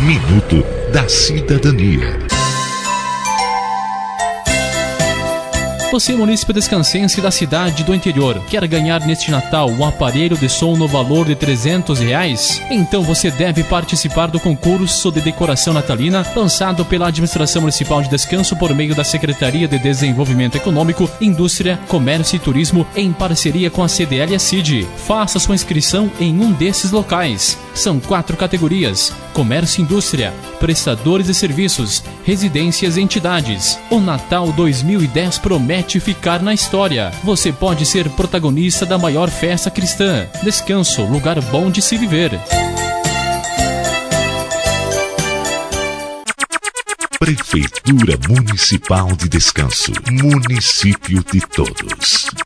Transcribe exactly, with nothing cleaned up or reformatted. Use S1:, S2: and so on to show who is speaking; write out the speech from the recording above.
S1: Minuto da Cidadania.
S2: Você, munícipe descansense da cidade do interior, quer ganhar neste Natal um aparelho de som no valor de trezentos reais? Então você deve participar do concurso de decoração natalina lançado pela Administração Municipal de Descanso por meio da Secretaria de Desenvolvimento Econômico, Indústria, Comércio e Turismo em parceria com a C D L e a C I D. Faça sua inscrição em um desses locais. São quatro categorias: comércio e indústria, prestadores de serviços, residências e entidades. O Natal dois mil e dez promete ficar na história. Você pode ser protagonista da maior festa cristã. Descanso, lugar bom de se viver.
S1: Prefeitura Municipal de Descanso, município de todos.